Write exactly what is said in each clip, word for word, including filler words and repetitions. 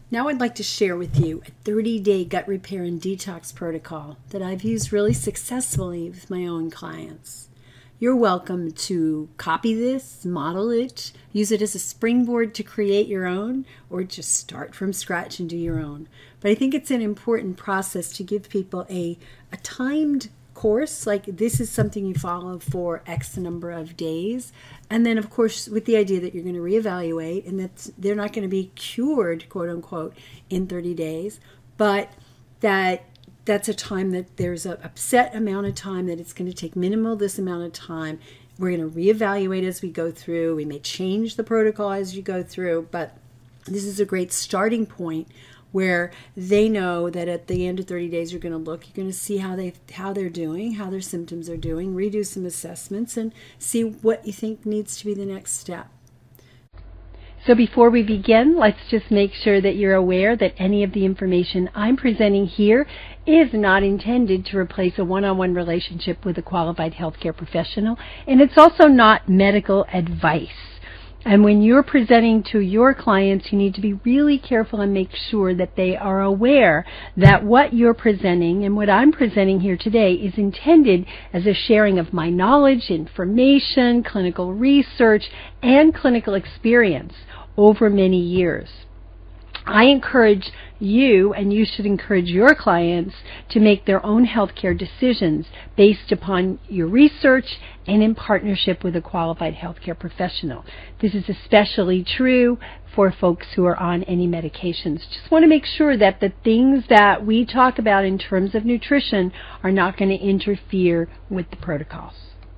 Now I'd like to share with you a thirty-day gut repair and detox protocol that I've used really successfully with my own clients. You're welcome to copy this, model it, use it as a springboard to create your own, or just start from scratch and do your own. But I think it's an important process to give people a, a timed course, like this is something you follow for X number of days. And then, of course, with the idea that you're going to reevaluate and that they're not going to be cured, quote unquote, in thirty days, but that that's a time that there's a, a set amount of time that it's going to take minimal this amount of time. We're going to reevaluate as we go through. We may change the protocol as you go through, but this is a great starting point where they know that at the end of thirty days, you're going to look, you're going to see how, they, how they're doing, how their symptoms are doing, redo some assessments, and see what you think needs to be the next step. So before we begin, let's just make sure that you're aware that any of the information I'm presenting here is not intended to replace a one-on-one relationship with a qualified healthcare professional, and it's also not medical advice. And when you're presenting to your clients, you need to be really careful and make sure that they are aware that what you're presenting and what I'm presenting here today is intended as a sharing of my knowledge, information, clinical research, and clinical experience over many years. I encourage you, and you should encourage your clients, to make their own healthcare decisions based upon your research and in partnership with a qualified healthcare professional. This is especially true for folks who are on any medications. Just want to make sure that the things that we talk about in terms of nutrition are not going to interfere with the protocols.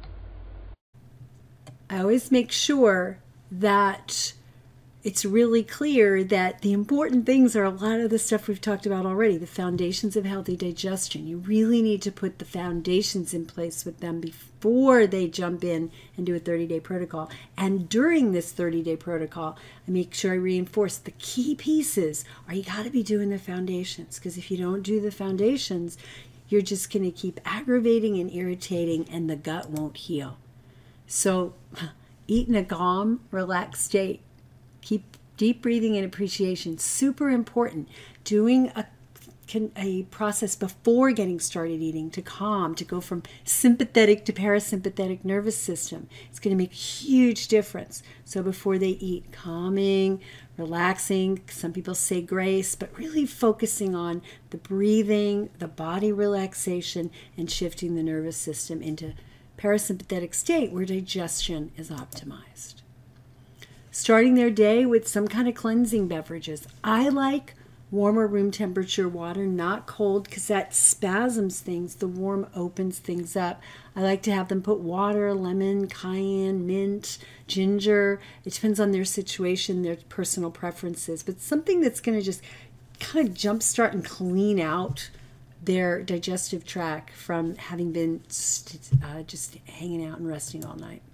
I always make sure that it's really clear that the important things are a lot of the stuff we've talked about already, the foundations of healthy digestion. You really need to put the foundations in place with them before they jump in and do a thirty-day protocol. And during this thirty-day protocol, I make sure I reinforce the key pieces are you got to be doing the foundations, because if you don't do the foundations, you're just going to keep aggravating and irritating and the gut won't heal. So eat in a calm, relaxed state. Keep deep breathing and appreciation. Super important. Doing a, a process before getting started eating to calm, to go from sympathetic to parasympathetic nervous system. It's going to make a huge difference. So before they eat, calming, relaxing. Some people say grace, but really focusing on the breathing, the body relaxation, and shifting the nervous system into parasympathetic state where digestion is optimized. Starting their day with some kind of cleansing beverages. I like warmer room temperature water, not cold, because that spasms things. The warm opens things up. I like to have them put water, lemon, cayenne, mint, ginger. It depends on their situation, their personal preferences, but something that's going to just kind of jumpstart and clean out their digestive tract from having been uh, just hanging out and resting all night.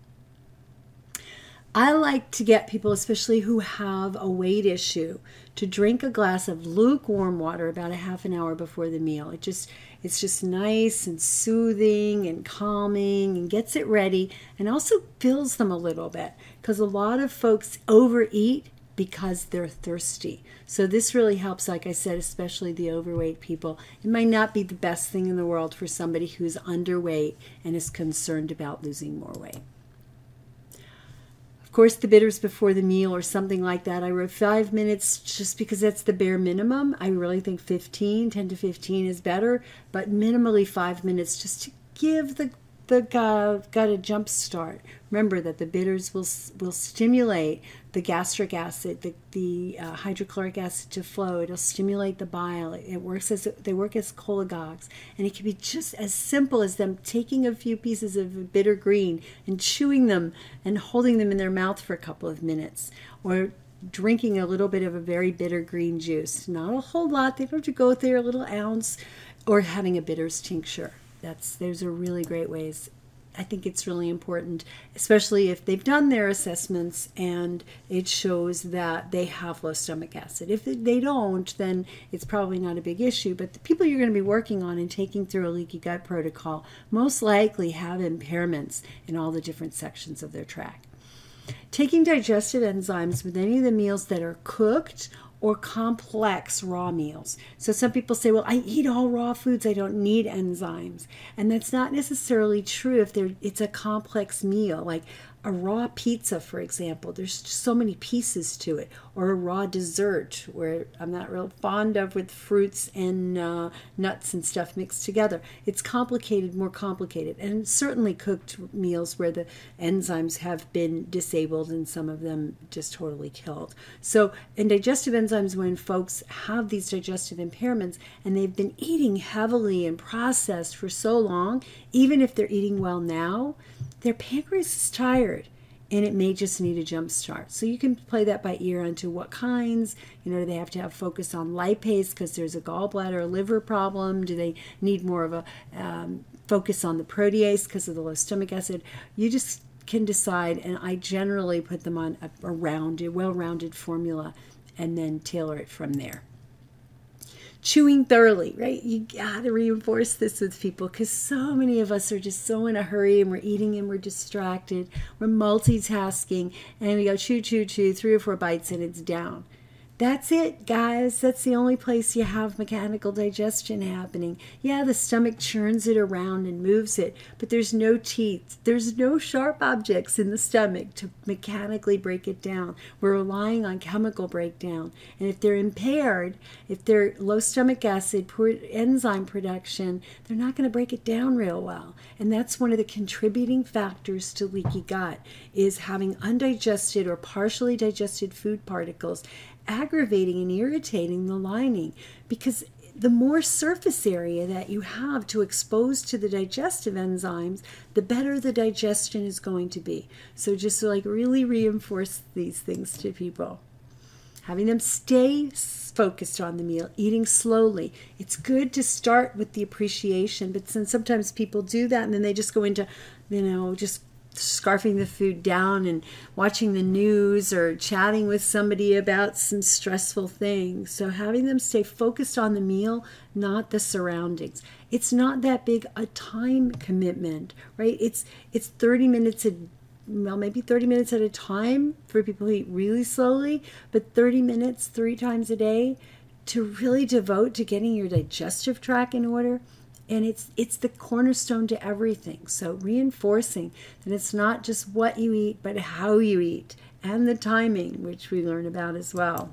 I like to get people, especially who have a weight issue, to drink a glass of lukewarm water about a half an hour before the meal. It just, it's just nice and soothing and calming and gets it ready, and also fills them a little bit, because a lot of folks overeat because they're thirsty. So this really helps, like I said, especially the overweight people. It might not be the best thing in the world for somebody who's underweight and is concerned about losing more weight. Of course, the bitters before the meal or something like that. I wrote five minutes just because that's the bare minimum. I really think fifteen, ten to fifteen is better, but minimally five minutes just to give the the gut, gut a jump start. Remember that the bitters will will stimulate the gastric acid, the, the uh, hydrochloric acid to flow. It'll stimulate the bile. It, it works as they work as cholagogues, and it can be just as simple as them taking a few pieces of bitter green and chewing them and holding them in their mouth for a couple of minutes, or drinking a little bit of a very bitter green juice. Not a whole lot. They don't have to go there, a little ounce, or having a bitters tincture. That's those are really great ways. I think it's really important, especially if they've done their assessments and it shows that they have low stomach acid. If they don't, then it's probably not a big issue. But the people you're going to be working on and taking through a leaky gut protocol most likely have impairments in all the different sections of their tract. Taking digestive enzymes with any of the meals that are cooked or complex raw meals. So some people say, well, I eat all raw foods, I don't need enzymes. And that's not necessarily true if they're, it's a complex meal, like a raw pizza, for example. There's just so many pieces to it. Or a raw dessert, where I'm not real fond of, with fruits and uh, nuts and stuff mixed together. It's complicated, more complicated. And certainly cooked meals where the enzymes have been disabled and some of them just totally killed. So in digestive enzymes, when folks have these digestive impairments and they've been eating heavily and processed for so long, even if they're eating well now, their pancreas is tired and it may just need a jump start. So you can play that by ear onto what kinds. You know, do they have to have focus on lipase because there's a gallbladder or liver problem? Do they need more of a um, focus on the protease because of the low stomach acid? You just can decide, and I generally put them on a, a rounded, well-rounded formula and then tailor it from there. Chewing thoroughly, right? You gotta reinforce this with people because so many of us are just so in a hurry and we're eating and we're distracted. We're multitasking and we go chew, chew, chew, three or four bites and it's down. That's it, guys. That's the only place you have mechanical digestion happening. Yeah, the stomach churns it around and moves it, but there's no teeth. There's no sharp objects in the stomach to mechanically break it down. We're relying on chemical breakdown. And if they're impaired, if they're low stomach acid, poor enzyme production, they're not going to break it down real well. And that's one of the contributing factors to leaky gut, is having undigested or partially digested food particles aggravating and irritating the lining, because the more surface area that you have to expose to the digestive enzymes, the better the digestion is going to be. So just like really reinforce these things to people. Having them stay focused on the meal, eating slowly. It's good to start with the appreciation, but since sometimes people do that and then they just go into, you know, just scarfing the food down and watching the news or chatting with somebody about some stressful things. So having them stay focused on the meal, not the surroundings. It's not that big a time commitment, right? It's it's thirty minutes a well, maybe thirty minutes at a time for people who eat really slowly, but thirty minutes three times a day to really devote to getting your digestive tract in order. And it's it's the cornerstone to everything. So reinforcing that it's not just what you eat, but how you eat, and the timing, which we learn about as well.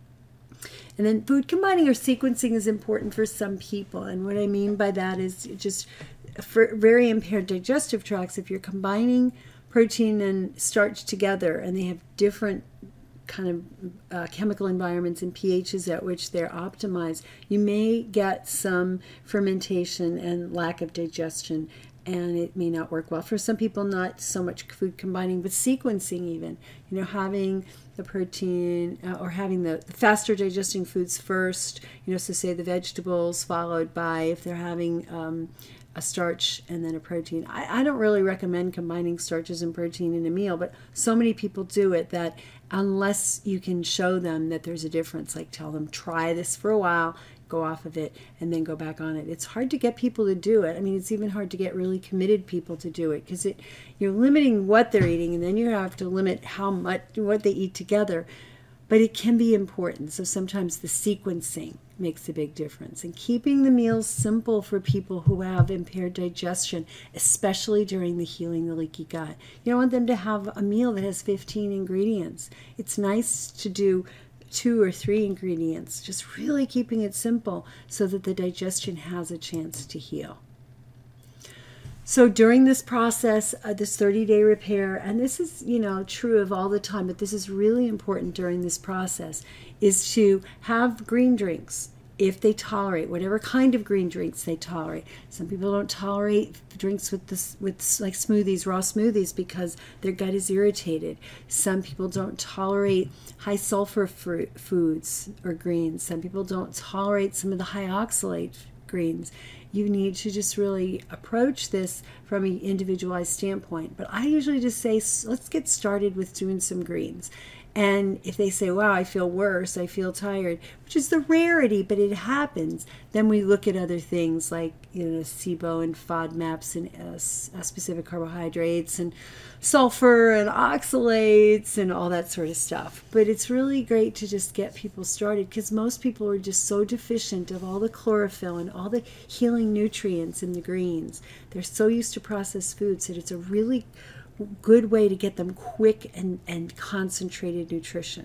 And then food combining or sequencing is important for some people. And what I mean by that is just for very impaired digestive tracts, if you're combining protein and starch together and they have different kind of uh, chemical environments and pHs at which they're optimized, you may get some fermentation and lack of digestion, and it may not work well. For some people, not so much food combining, but sequencing even. You know, having the protein uh, or having the, the faster digesting foods first, you know, so say the vegetables followed by, if they're having um, a starch and then a protein. I, I don't really recommend combining starches and protein in a meal, but so many people do it that unless you can show them that there's a difference, like tell them, try this for a while, go off of it, and then go back on it. It's hard to get people to do it. I mean, it's even hard to get really committed people to do it because it you're limiting what they're eating, and then you have to limit how much, what they eat together. But it can be important. So sometimes the sequencing makes a big difference. And keeping the meals simple for people who have impaired digestion, especially during the healing the leaky gut. You don't want them to have a meal that has fifteen ingredients. It's nice to do two or three ingredients, just really keeping it simple so that the digestion has a chance to heal. So during this process, uh, this thirty-day repair, and this is, you know, true of all the time, but this is really important during this process, is to have green drinks if they tolerate, whatever kind of green drinks they tolerate. Some people don't tolerate drinks with this, with like smoothies, raw smoothies, because their gut is irritated. Some people don't tolerate high sulfur fruit, foods or greens. Some people don't tolerate some of the high oxalate greens. You need to just really approach this from an individualized standpoint. But I usually just say, let's get started with doing some greens. And if they say, wow, I feel worse, I feel tired, which is the rarity, but it happens, then we look at other things like, you know, SIBO and FODMAPs and uh, specific carbohydrates and sulfur and oxalates and all that sort of stuff. But it's really great to just get people started, because most people are just so deficient of all the chlorophyll and all the healing nutrients in the greens. They're so used to processed foods that it's a really good way to get them quick and, and concentrated nutrition.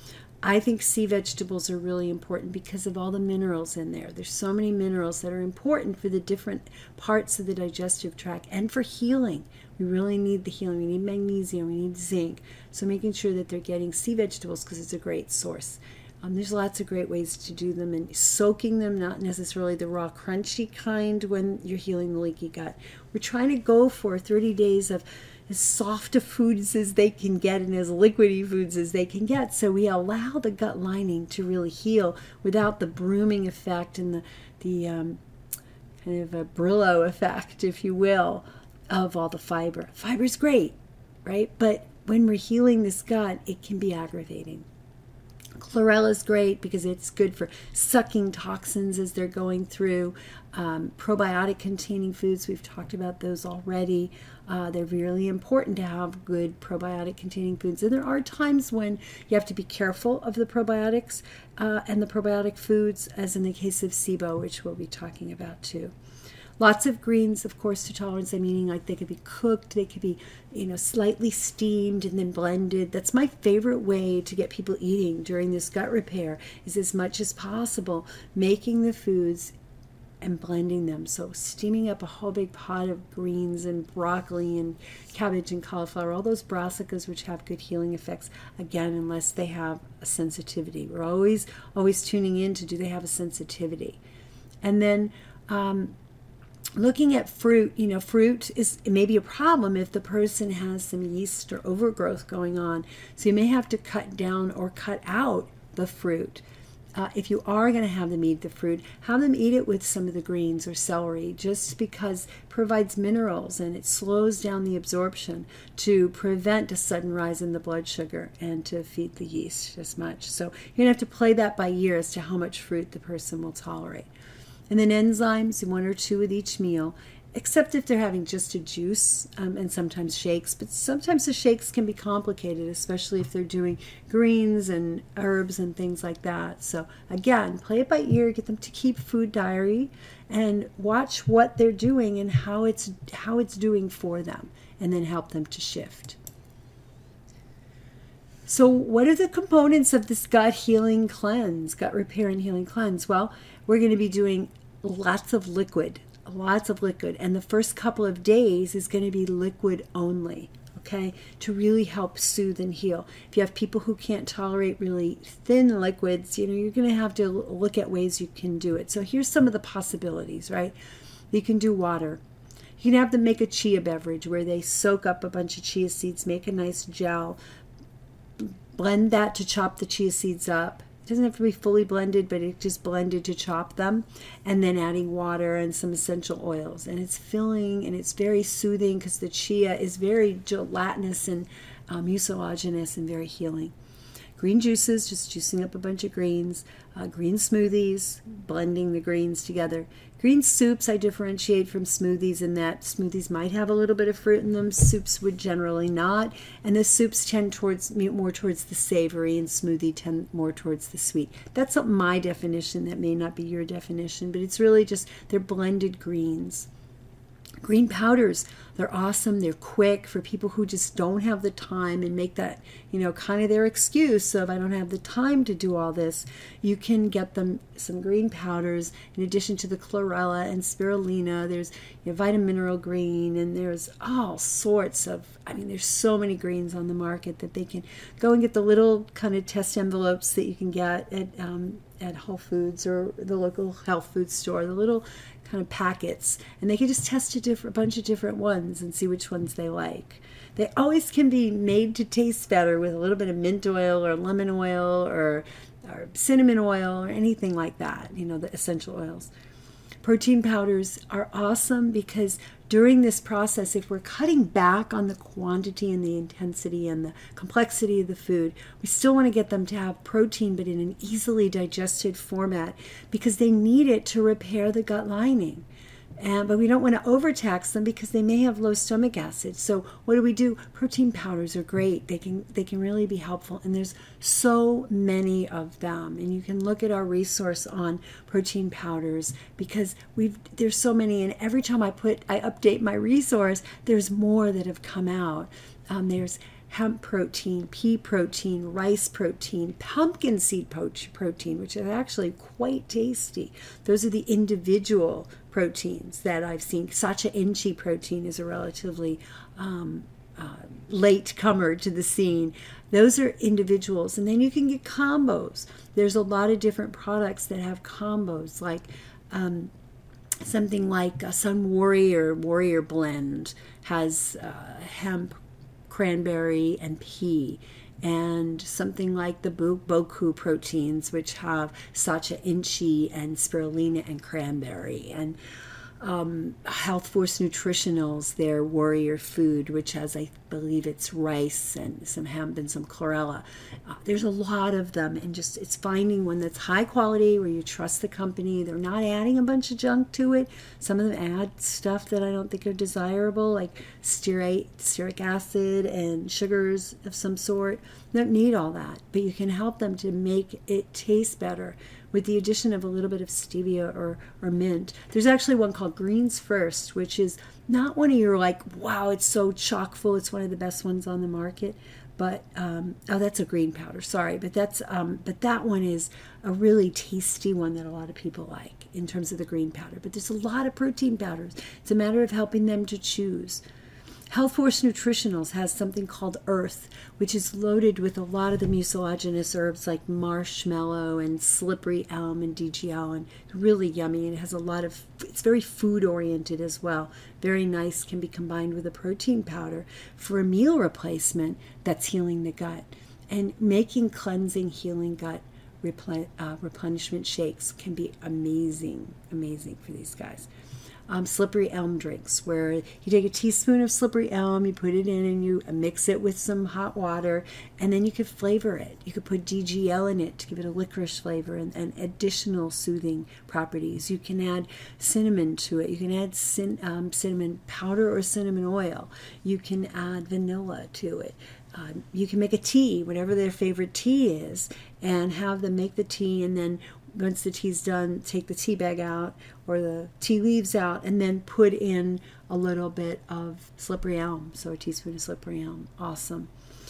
I think sea vegetables are really important because of all the minerals in there. There's so many minerals that are important for the different parts of the digestive tract and for healing. We really need the healing. We need magnesium, we need zinc. So making sure that they're getting sea vegetables, because it's a great source. Um, there's lots of great ways to do them, and soaking them, not necessarily the raw crunchy kind when you're healing the leaky gut. We're trying to go for thirty days of as soft of foods as they can get and as liquidy foods as they can get. So we allow the gut lining to really heal without the brooming effect and the, the um, kind of a Brillo effect, if you will, of all the fiber. Fiber's great, right? But when we're healing this gut, it can be aggravating. Chlorella is great because it's good for sucking toxins as they're going through. Um, probiotic containing foods, we've talked about those already. Uh, they're really important to have good probiotic containing foods. And there are times when you have to be careful of the probiotics uh, and the probiotic foods, as in the case of SIBO, which we'll be talking about too. Lots of greens, of course, to tolerance, I'm meaning like they could be cooked, they could be, you know, slightly steamed and then blended. That's my favorite way to get people eating during this gut repair, is as much as possible making the foods and blending them. So steaming up a whole big pot of greens and broccoli and cabbage and cauliflower, all those brassicas which have good healing effects, again, unless they have a sensitivity. We're always, always tuning in to, do they have a sensitivity? And then, um, looking at fruit, you know, fruit is maybe a problem if the person has some yeast or overgrowth going on. So you may have to cut down or cut out the fruit. Uh, if you are going to have them eat the fruit, have them eat it with some of the greens or celery, just because it provides minerals and it slows down the absorption to prevent a sudden rise in the blood sugar and to feed the yeast as much. So you're going to have to play that by ear as to how much fruit the person will tolerate. And then enzymes, one or two with each meal, except if they're having just a juice um, and sometimes shakes. But sometimes the shakes can be complicated, especially if they're doing greens and herbs and things like that. So again, play it by ear, get them to keep food diary and watch what they're doing and how it's how it's doing for them, and then help them to shift. So what are the components of this gut healing cleanse, gut repair and healing cleanse? Well, we're going to be doing lots of liquid, lots of liquid. And the first couple of days is going to be liquid only, okay, to really help soothe and heal. If you have people who can't tolerate really thin liquids, you know, you're going to have to look at ways you can do it. So here's some of the possibilities, right? You can do water. You can have them make a chia beverage where they soak up a bunch of chia seeds, make a nice gel, blend that to chop the chia seeds up. It doesn't have to be fully blended, but it's just blended to chop them, and then adding water and some essential oils. And it's filling and it's very soothing because the chia is very gelatinous and um, mucilaginous and very healing. Green juices, just juicing up a bunch of greens. Uh, green smoothies, blending the greens together. Green soups I differentiate from smoothies in that smoothies might have a little bit of fruit in them. Soups would generally not. And the soups tend towards more towards the savory, and smoothie tend more towards the sweet. That's my definition. That may not be your definition, but it's really just they're blended greens. Green powders, they're awesome. They're quick for people who just don't have the time and make that, you know, kind of their excuse of I don't have the time to do all this. You can get them some green powders in addition to the chlorella and spirulina. There's, you know, vitamin mineral green, and there's all sorts of, I mean, there's so many greens on the market that they can go and get the little kind of test envelopes that you can get at um, at Whole Foods or the local health food store, the little kind of packets, and they can just test a different a bunch of different ones and see which ones they like. They always can be made to taste better with a little bit of mint oil or lemon oil or, or cinnamon oil or anything like that, you know, the essential oils. Protein powders are awesome because during this process, if we're cutting back on the quantity and the intensity and the complexity of the food, we still want to get them to have protein, but in an easily digested format, because they need it to repair the gut lining. And, but we don't want to overtax them because they may have low stomach acid. So what do we do? Protein powders are great. They can they can really be helpful. And there's so many of them. And you can look at our resource on protein powders, because we've there's so many. And every time I put I update my resource, there's more that have come out. Um, there's hemp protein, pea protein, rice protein, pumpkin seed protein, which is actually quite tasty. Those are the individual proteins that I've seen. Sacha Inchi protein is a relatively um, uh, late comer to the scene. Those are individuals. And then you can get combos. There's a lot of different products that have combos, like um, something like a Sun Warrior Warrior Blend has uh, hemp, cranberry, and pea, and something like the Boku proteins, which have Sacha Inchi and spirulina and cranberry, and um, Health Force Nutritionals, their Warrior Food, which has, I believe it's rice and some hemp and some chlorella. Uh, there's a lot of them, and just it's finding one that's high quality, where you trust the company. They're not adding a bunch of junk to it. Some of them add stuff that I don't think are desirable, like stearate, stearic acid and sugars of some sort. They don't need all that, but you can help them to make it taste better with the addition of a little bit of stevia or, or mint. There's actually one called Greens First, which is not one of your like, wow, it's so chock full. It's one of the best ones on the market. But, um, oh, that's a green powder, sorry. But that's, um, but that one is a really tasty one that a lot of people like in terms of the green powder. But there's a lot of protein powders. It's a matter of helping them to choose. Health Force Nutritionals has something called Earth, which is loaded with a lot of the mucilaginous herbs like marshmallow and slippery elm and D G L, and really yummy. And it has a lot of, it's very food oriented as well. Very nice, can be combined with a protein powder for a meal replacement that's healing the gut. And making cleansing, healing gut replen- uh, replenishment shakes can be amazing, amazing for these guys. Um, slippery elm drinks, where you take a teaspoon of slippery elm, you put it in and you mix it with some hot water, and then you could flavor it. You could put D G L in it to give it a licorice flavor and, and additional soothing properties. You can add cinnamon to it. You can add cin- um, cinnamon powder or cinnamon oil. You can add vanilla to it. Uh, you can make a tea, whatever their favorite tea is, and have them make the tea, and then once the tea's done, take the tea bag out or the tea leaves out, and then put in a little bit of slippery elm. So a teaspoon of slippery elm. Awesome.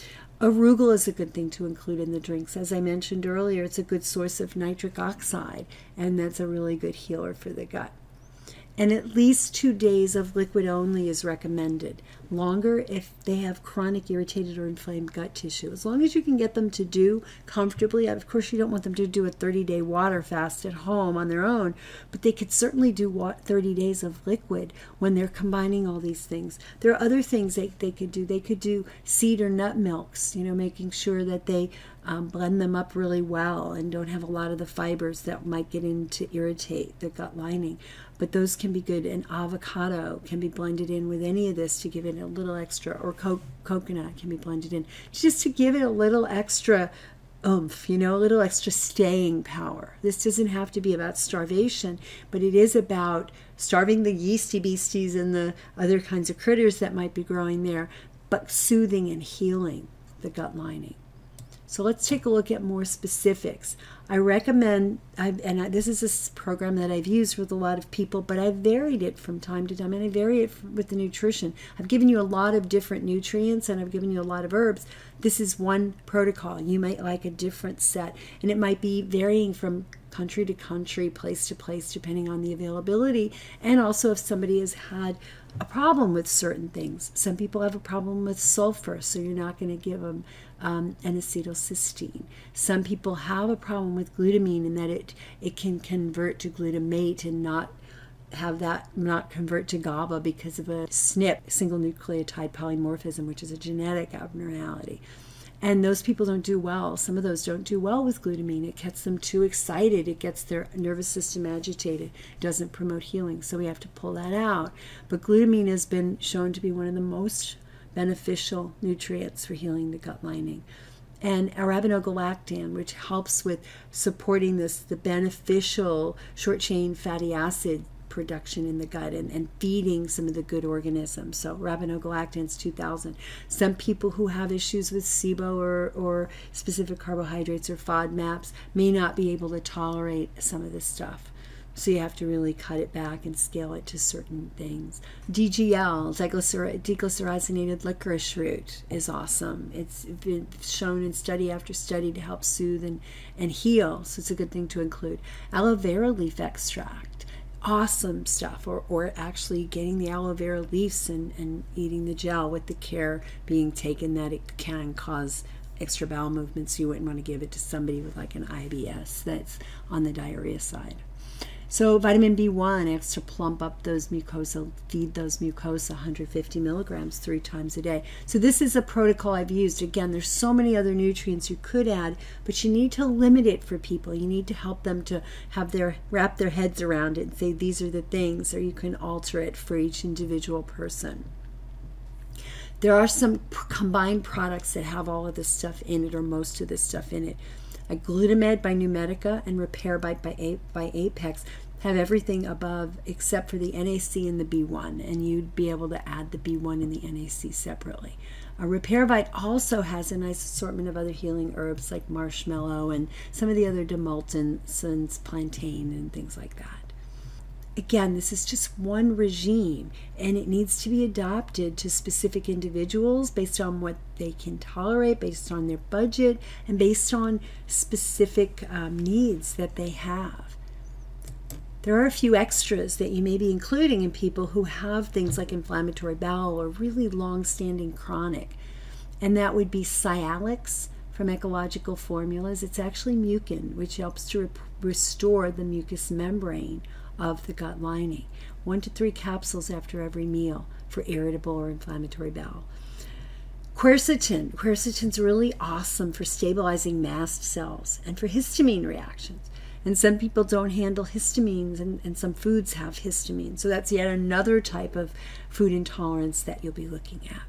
Arugula is a good thing to include in the drinks. As I mentioned earlier, it's a good source of nitric oxide, and that's a really good healer for the gut. And at least two days of liquid only is recommended. Longer if they have chronic irritated or inflamed gut tissue. As long as you can get them to do comfortably. Of course, you don't want them to do a thirty-day water fast at home on their own, but they could certainly do thirty days of liquid when they're combining all these things. There are other things they, they could do. They could do seed or nut milks, you know, making sure that they um, blend them up really well and don't have a lot of the fibers that might get in to irritate the gut lining. But those can be good, and avocado can be blended in with any of this to give it a little extra, or co- coconut can be blended in just to give it a little extra oomph, you know, a little extra staying power. This doesn't have to be about starvation, but it is about starving the yeasty beasties and the other kinds of critters that might be growing there, but soothing and healing the gut lining. So let's take a look at more specifics. I recommend, I, and I, this is a program that I've used with a lot of people, but I've varied it from time to time, and I vary it with the nutrition. I've given you a lot of different nutrients, and I've given you a lot of herbs. This is one protocol. You might like a different set, and it might be varying from country to country, place to place, depending on the availability, and also if somebody has had a problem with certain things. Some people have a problem with sulfur, so you're not going to give them um, an acetylcysteine. Some people have a problem with glutamine in that it, it can convert to glutamate and not have that, not convert to GABA because of a S N P, single nucleotide polymorphism, which is a genetic abnormality. And those people don't do well. Some of those don't do well with glutamine. It gets them too excited. It gets their nervous system agitated. It doesn't promote healing. So we have to pull that out. But glutamine has been shown to be one of the most beneficial nutrients for healing the gut lining. And arabinogalactan, which helps with supporting this, the beneficial short-chain fatty acid production in the gut and, and feeding some of the good organisms. So arabinogalactan's two thousand. Some people who have issues with S I B O or, or specific carbohydrates or FODMAPs may not be able to tolerate some of this stuff. So you have to really cut it back and scale it to certain things. D G L, diglycer- deglycerinated licorice root, is awesome. It's been shown in study after study to help soothe and, and heal. So it's a good thing to include. Aloe vera leaf extract. Awesome stuff. Or, or actually getting the aloe vera leaves and, and eating the gel with the care being taken that it can cause extra bowel movements. You wouldn't want to give it to somebody with like an I B S that's on the diarrhea side. So vitamin B one acts to plump up those mucosa, feed those mucosa one hundred fifty milligrams three times a day. So this is a protocol I've used. Again, there's so many other nutrients you could add, but you need to limit it for people. You need to help them to have their wrap their heads around it and say these are the things, or you can alter it for each individual person. There are some p- combined products that have all of this stuff in it, or most of this stuff in it. Like Glutamed by Numedica and RepairBite by, A- by Apex have everything above except for the N A C and the B one, and you'd be able to add the B one and the N A C separately. Uh, RepairBite also has a nice assortment of other healing herbs like marshmallow and some of the other demulcents, plantain, and things like that. Again, this is just one regime, and it needs to be adopted to specific individuals based on what they can tolerate, based on their budget, and based on specific um, needs that they have. There are a few extras that you may be including in people who have things like inflammatory bowel or really long-standing chronic, and that would be Cialis from Ecological Formulas. It's actually mucin, which helps to re- restore the mucous membrane of the gut lining. One to three capsules after every meal for irritable or inflammatory bowel. Quercetin. Quercetin's really awesome for stabilizing mast cells and for histamine reactions. And some people don't handle histamines, and, and some foods have histamine. So that's yet another type of food intolerance that you'll be looking at.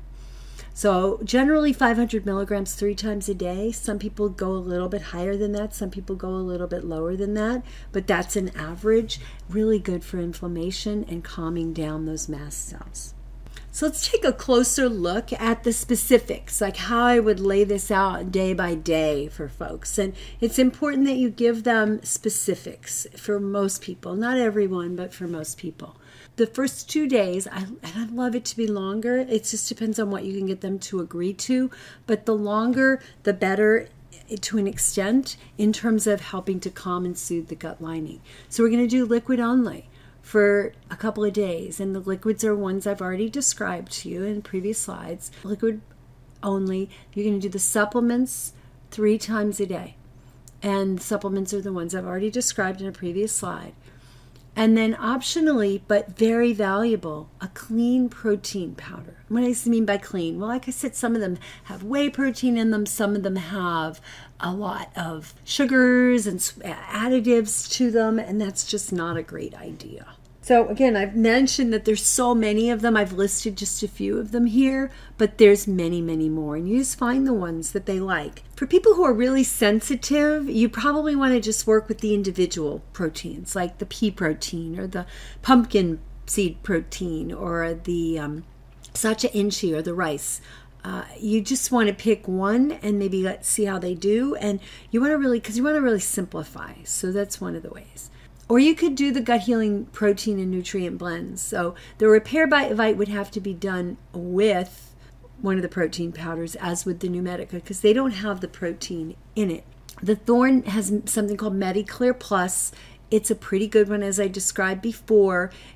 So generally five hundred milligrams three times a day. Some people go a little bit higher than that. Some people go a little bit lower than that. But that's an average. Really good for inflammation and calming down those mast cells. So let's take a closer look at the specifics, like how I would lay this out day by day for folks. And it's important that you give them specifics for most people. Not everyone, but for most people. The first two days, I, and I'd love it to be longer. It just depends on what you can get them to agree to. But the longer, the better to an extent in terms of helping to calm and soothe the gut lining. So we're going to do liquid only for a couple of days. And the liquids are ones I've already described to you in previous slides. Liquid only. You're going to do the supplements three times a day. And supplements are the ones I've already described in a previous slide. And then optionally, but very valuable, a clean protein powder. What does I mean by clean? Well, like I said, some of them have whey protein in them. Some of them have a lot of sugars and additives to them, and that's just not a great idea. So again, I've mentioned that there's so many of them. I've listed just a few of them here, but there's many, many more. And you just find the ones that they like. For people who are really sensitive, you probably want to just work with the individual proteins, like the pea protein or the pumpkin seed protein or the um, sacha inchi or the rice. Uh, you just want to pick one and maybe let's see how they do. And you want to really, because you want to really simplify. So that's one of the ways. Or you could do the gut healing protein and nutrient blends. So the RepairBite would have to be done with one of the protein powders, as with the Numedica, because they don't have the protein in it. The Thorne has something called MediClear Plus. It's a pretty good one, as I described before.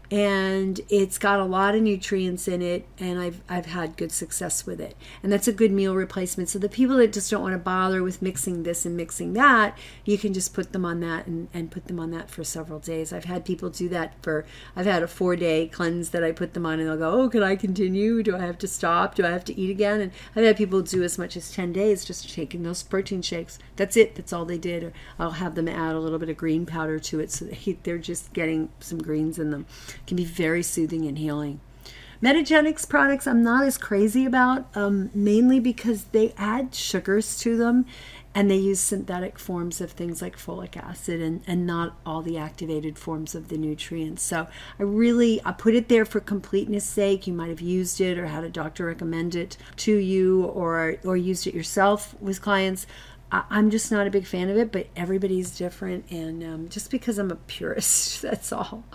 and it's got a lot of nutrients in it, and I've I've had good success with it. And that's a good meal replacement. So the people that just don't want to bother with mixing this and mixing that, you can just put them on that and, and put them on that for several days. I've had people do that for, I've had a four-day cleanse that I put them on, and they'll go, oh, can I continue? Do I have to stop? Do I have to eat again? And I've had people do as much as ten days just taking those protein shakes. That's it. That's all they did. Or I'll have them add a little bit of green powder to it so that they're just getting some greens in them. It can be very soothing and healing. Metagenics products I'm not as crazy about, um, mainly because they add sugars to them, and they use synthetic forms of things like folic acid and, and not all the activated forms of the nutrients. So I really, I put it there for completeness sake. You might have used it or had a doctor recommend it to you, or or used it yourself with clients. I, I'm just not a big fan of it, but everybody's different, and um, just because I'm a purist, that's all.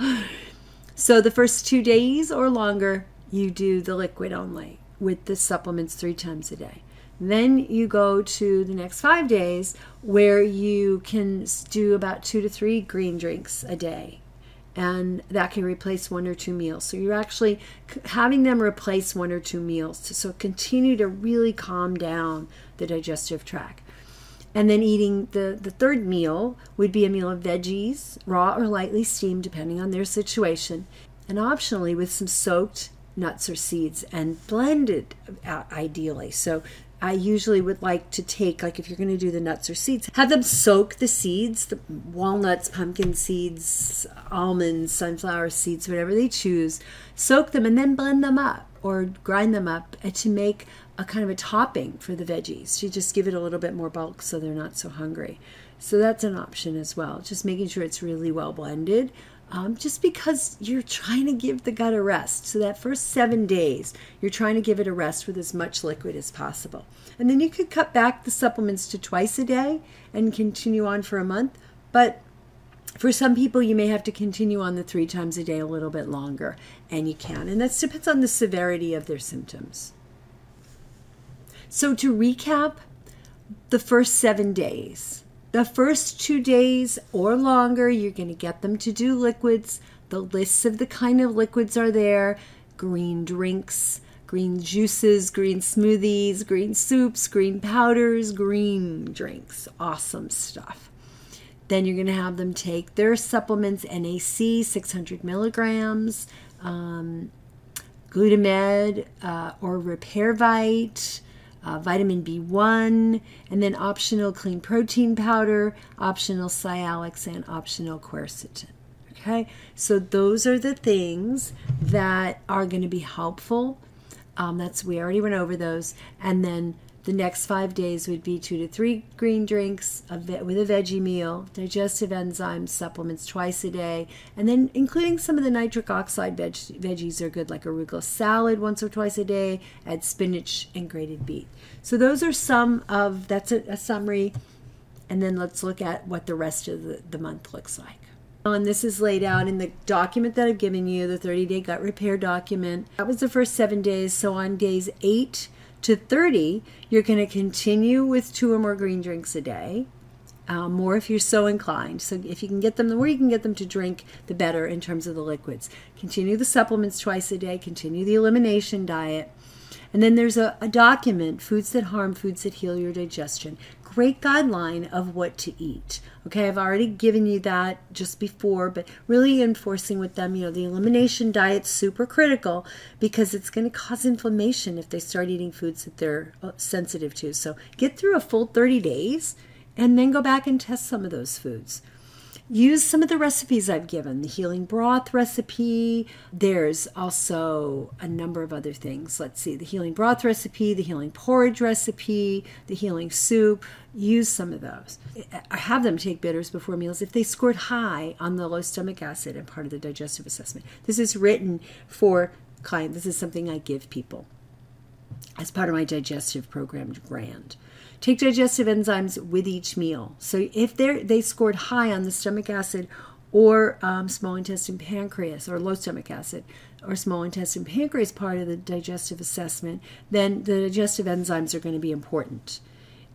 So the first two days or longer, you do the liquid only with the supplements three times a day. Then you go to the next five days where you can do about two to three green drinks a day. And that can replace one or two meals. So you're actually having them replace one or two meals to so continue to really calm down the digestive tract. And then eating the, the third meal would be a meal of veggies, raw or lightly steamed, depending on their situation, and optionally with some soaked nuts or seeds and blended uh, ideally. So I usually would like to take, like if you're going to do the nuts or seeds, have them soak the seeds, the walnuts, pumpkin seeds, almonds, sunflower seeds, whatever they choose, soak them and then blend them up or grind them up to make a kind of a topping for the veggies. You just give it a little bit more bulk so they're not so hungry. So that's an option as well. Just making sure it's really well blended. Um, just because you're trying to give the gut a rest. So that first seven days, you're trying to give it a rest with as much liquid as possible. And then you could cut back the supplements to twice a day and continue on for a month. But for some people, you may have to continue on the three times a day a little bit longer, and you can. And that depends on the severity of their symptoms. So to recap, the first seven days. The first two days or longer, you're going to get them to do liquids. The lists of the kind of liquids are there. Green drinks, green juices, green smoothies, green soups, green powders, green drinks. Awesome stuff. Then you're going to have them take their supplements, N A C, six hundred milligrams, um, Glutamed uh, or RepairVite, Uh, vitamin B one, and then optional clean protein powder, optional Cialis, and optional quercetin. Okay, so those are the things that are going to be helpful. Um, that's we already went over those, and then the next five days would be two to three green drinks a ve- with a veggie meal, digestive enzymes, supplements twice a day, and then including some of the nitric oxide veg- veggies are good, like arugula salad once or twice a day, add spinach and grated beet. So those are some of, that's a, a summary, and then let's look at what the rest of the, the month looks like. And this is laid out in the document that I've given you, the thirty-day gut repair document. That was the first seven days, so on days eight to thirty, you're going to continue with two or more green drinks a day, um, more if you're so inclined. So if you can get them, the more you can get them to drink, the better in terms of the liquids. Continue the supplements twice a day, continue the elimination diet. And then there's a, a document, Foods That Harm, Foods That Heal Your Digestion. Great guideline of what to eat. Okay, I've already given you that just before, but really enforcing with them, you know, the elimination diet's super critical because it's going to cause inflammation if they start eating foods that they're sensitive to. So get through a full thirty days and then go back and test some of those foods. Use some of the recipes I've given, the healing broth recipe. There's also a number of other things. Let's see, the healing broth recipe, the healing porridge recipe, the healing soup. Use some of those. Have them take bitters before meals if they scored high on the low stomach acid and part of the digestive assessment. This is written for clients. This is something I give people as part of my digestive program, GRAND. Take digestive enzymes with each meal. So if they they scored high on the stomach acid or um, small intestine pancreas, or low stomach acid or small intestine pancreas part of the digestive assessment, then the digestive enzymes are going to be important.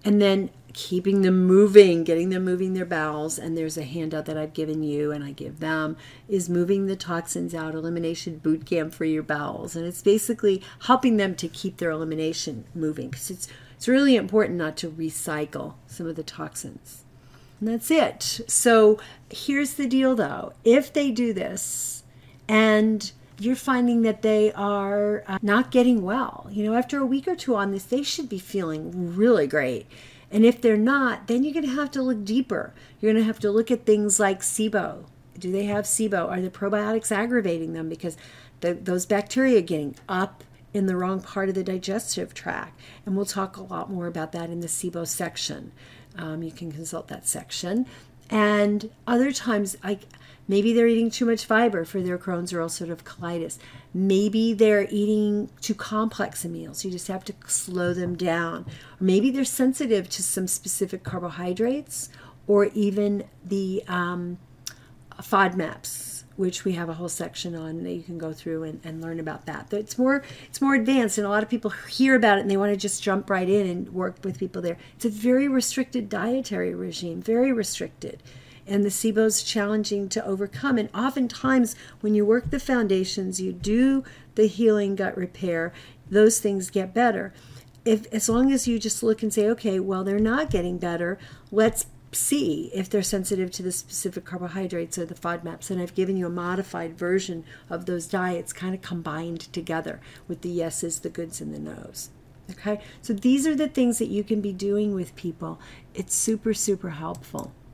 And then keeping them moving, getting them moving their bowels. And there's a handout that I've given you and I give them, is moving the toxins out, elimination boot camp for your bowels. And it's basically helping them to keep their elimination moving, because it's, it's really important not to recycle some of the toxins. And that's it. So here's the deal though. If they do this and you're finding that they are uh, not getting well, you know, after a week or two on this, they should be feeling really great. And if they're not, then you're going to have to look deeper. You're going to have to look at things like SIBO. Do they have SIBO? Are the probiotics aggravating them because the, those bacteria are getting up in the wrong part of the digestive tract? And we'll talk a lot more about that in the SIBO section. Um, you can consult that section. And other times, like maybe they're eating too much fiber for their Crohn's or ulcerative colitis. Maybe they're eating too complex a meals. You just have to slow them down. Or maybe they're sensitive to some specific carbohydrates, or even the um, FODMAPs, which we have a whole section on that you can go through and, and learn about that. But it's more it's more advanced, and a lot of people hear about it and they want to just jump right in and work with people there. It's a very restricted dietary regime, very restricted. And the SIBO is challenging to overcome. And oftentimes when you work the foundations, you do the healing gut repair, those things get better. If as long as you just look and say, okay, well, they're not getting better, let's see if they're sensitive to the specific carbohydrates or the FODMAPs. And I've given you a modified version of those diets kind of combined together with the yeses, the goods, and the nos. Okay, so these are the things that you can be doing with people. It's super, super helpful.